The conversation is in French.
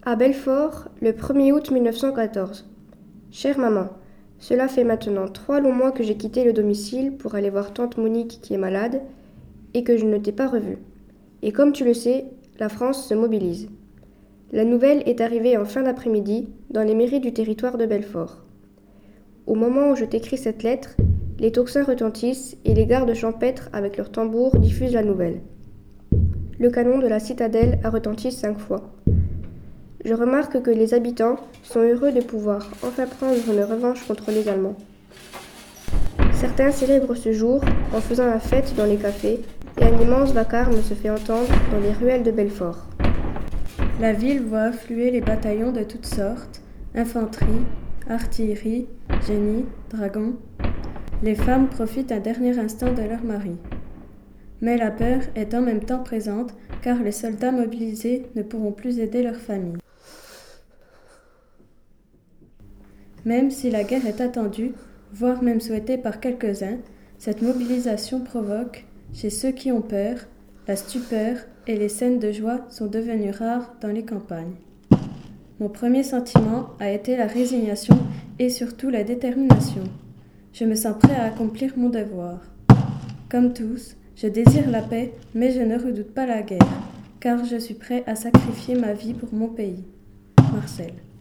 À Belfort, le 1er août 1914. Chère maman, cela fait maintenant 3 longs mois que j'ai quitté le domicile pour aller voir tante Monique qui est malade et que je ne t'ai pas revue. Et comme tu le sais, la France se mobilise. La nouvelle est arrivée en fin d'après-midi dans les mairies du territoire de Belfort. Au moment où je t'écris cette lettre, les tocsins retentissent et les gardes champêtres avec leurs tambours diffusent la nouvelle. Le canon de la citadelle a retenti 5 fois. Je remarque que les habitants sont heureux de pouvoir enfin prendre une revanche contre les Allemands. Certains célèbrent ce jour en faisant la fête dans les cafés et un immense vacarme se fait entendre dans les ruelles de Belfort. La ville voit affluer les bataillons de toutes sortes, infanterie, artillerie, génie, dragons. Les femmes profitent un dernier instant de leur mari. Mais la peur est en même temps présente car les soldats mobilisés ne pourront plus aider leurs familles. Même si la guerre est attendue, voire même souhaitée par quelques-uns, cette mobilisation provoque, chez ceux qui ont peur, la stupeur et les scènes de joie sont devenues rares dans les campagnes. Mon premier sentiment a été la résignation et surtout la détermination. Je me sens prêt à accomplir mon devoir. Comme tous, je désire la paix, mais je ne redoute pas la guerre, car je suis prêt à sacrifier ma vie pour mon pays. Marcel.